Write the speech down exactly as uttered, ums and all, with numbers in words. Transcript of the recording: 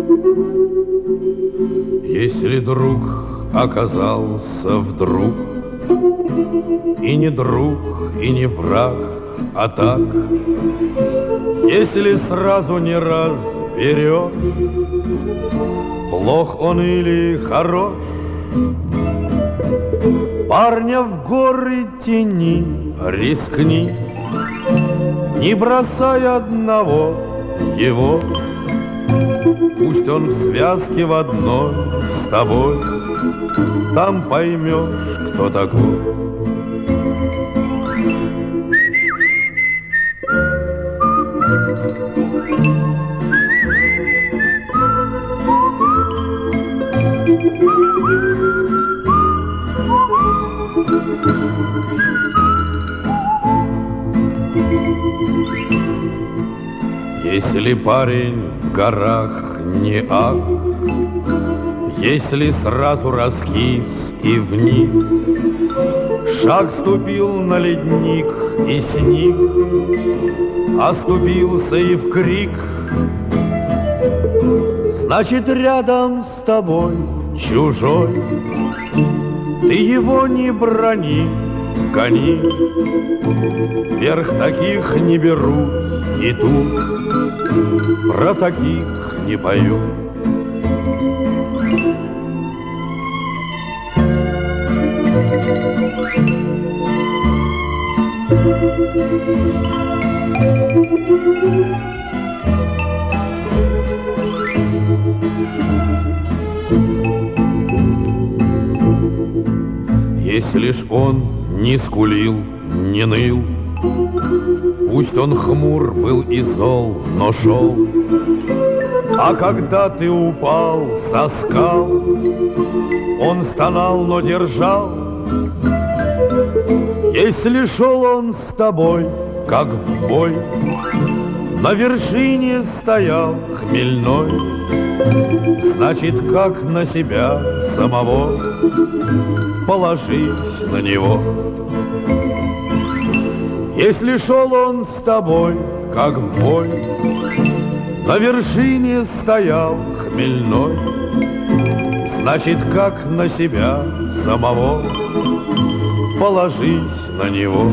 Если друг оказался вдруг, и не друг, и не враг, а так, если сразу не разберешь, плох он или хорош, парня в горы тяни, рискни, не бросай одного его. Пусть он в связке в одной с тобой, там поймешь, кто такой. Если парень в горах не ах, если сразу раскис и вниз, шаг ступил на ледник и сник, оступился и в крик, значит, рядом с тобой чужой, ты его не брони, гони, вверх таких не берут, и тут про таких не поют. Если ж он не скулил, не ныл, пусть он хмур был и зол, но шел. А когда ты упал со скал, он стонал, но держал. Если шел он с тобой, как в бой, на вершине стоял хмельной, значит, как на себя самого, положись на него. Если шел он с тобой, как в бой, на вершине стоял хмельной, значит, как на себя самого, положись на него.